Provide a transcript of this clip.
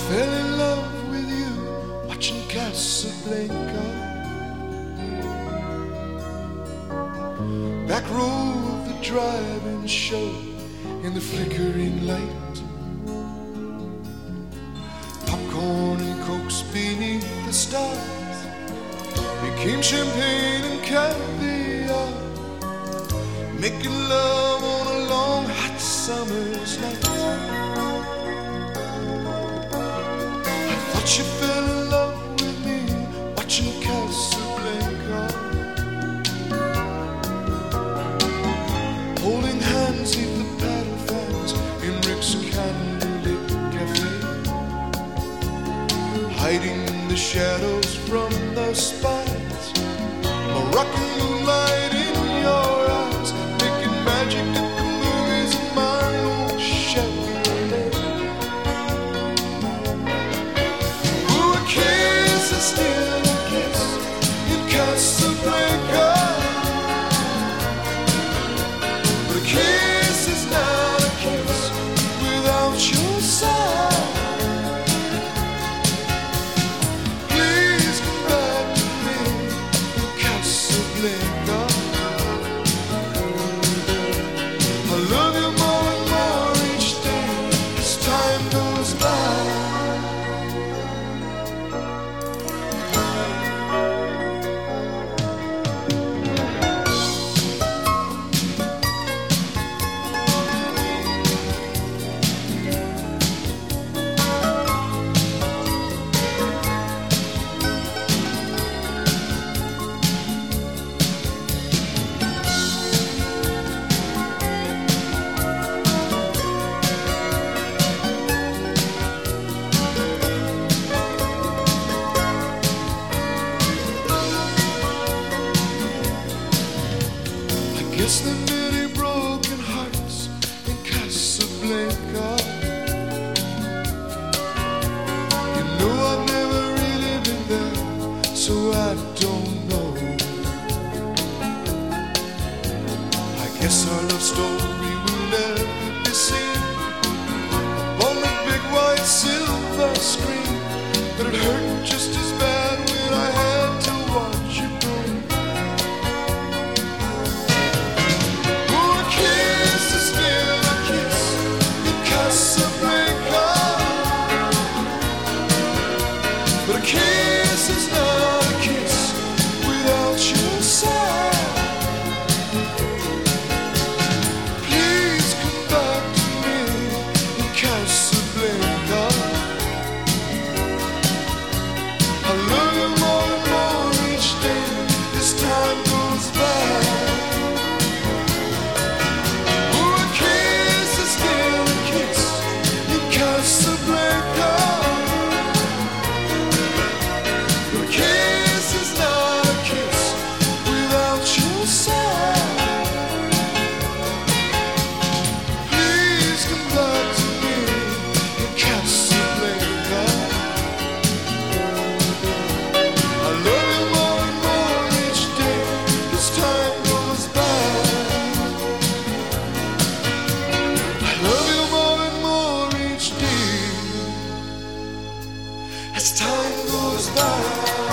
fell in love with you watching Casablanca. Back row of the drive-in show in the flickering light. Popcorn and cokes beneath the stars became champagne and caviar. Making love on a long hot summer's night. I thought you fell in love with me watching Casablanca. Holding hands neath the paddle fans in Rick's candlelit cafe. Hiding in the shadows from the spies. Moroccan moonlight in your eyes. Making magic at the movies in my own Chevrolet. Ooh, a kiss is still a kiss in Casablanca. But a kiss is not a kiss without your side. Please come back to me in Casablanca. I love you more and more each day as time goes by. I guess there are many broken hearts in Casablanca. You know I've never really been there, so I don't know. I guess our love story will never be seen on the big white silver screen. But it hurt just as bad when I had to watch you go. Ooh, a kiss is still a kiss in Casablanca. But a kiss is not a kiss without your side. Please come back to me in Casablanca. I love you more and more each day as time goes by. Ooh, a kiss is still a kiss in Casablanca. But a kiss is not a kiss without your side. Please come back to me in Casablanca. I love you more and more each day as time goes by. I love you more and more each day as time goes by.